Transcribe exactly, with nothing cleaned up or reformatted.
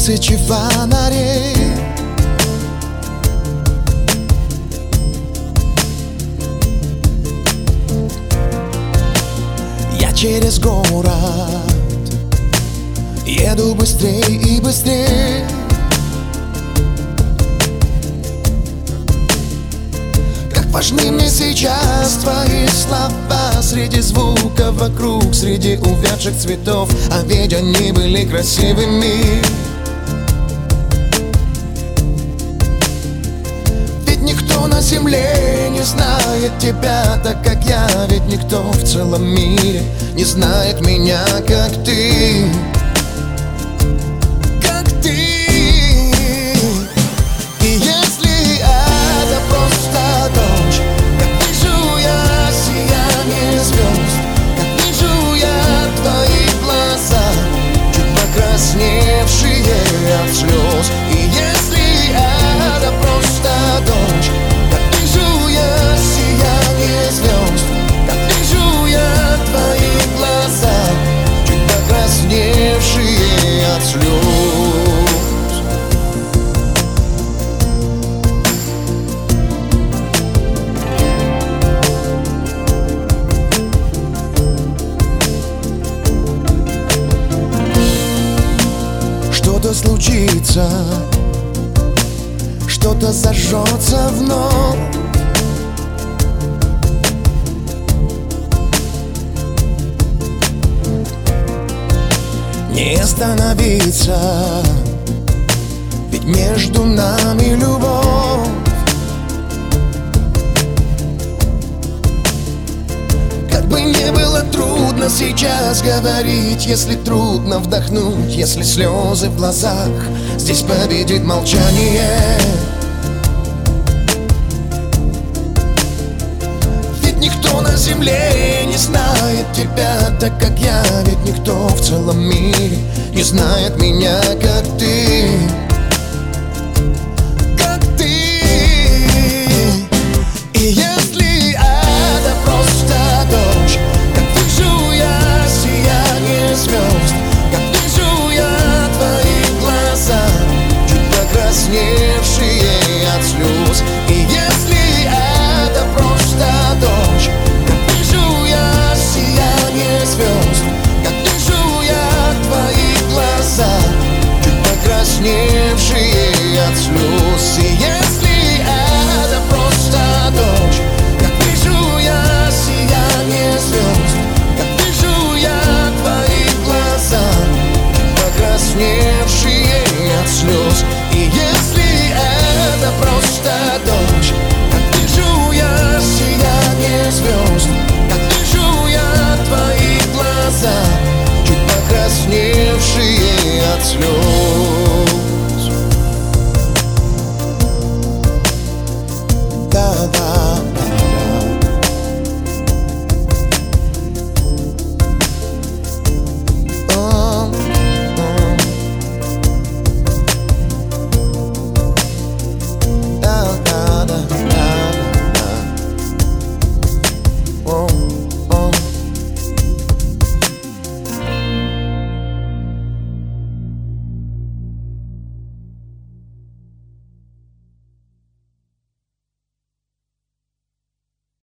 тысячи фонарей. Я через город еду быстрей и быстрей. Как важны мне сейчас твои слова среди звуков вокруг, среди увядших цветов, а ведь они были красивыми. Ведь никто на земле не знает тебя так, как я. Ведь никто в целом мире не знает меня, как ты. Как ты. И если это просто дождь, как вижу я сияние звезд, как вижу я твои глаза, чуть покрасневшие от слез. И если это просто дождь, как вижу я сияние звезд, как вижу я твои глаза, чуть покрасневшие от слез. Что-то случится, что-то зажжется вновь. Не остановиться, ведь между нами любовь. Как бы не было трудно сейчас говорить, если трудно вдохнуть, если слезы в глазах, здесь победит молчание. Ведь никто на земле не знает тебя так, как я. Ведь никто в целом мире не знает меня, как ты. Как ты. И если это просто дождь, как вижу я сияние звезд, как вижу я твои глаза, чуть покрасневшие от слез. И если это просто дождь, как вижу я сияние звезд, как вижу я твои глаза, чуть покрасневшие от слез. И если это просто дождь, как вижу я сияние звезд, как вижу я твои глаза, чуть покрасневшие от слез. И если это просто дождь, как вижу я сияние звезд, как вижу я твои глаза, чуть покрасневшие от слез.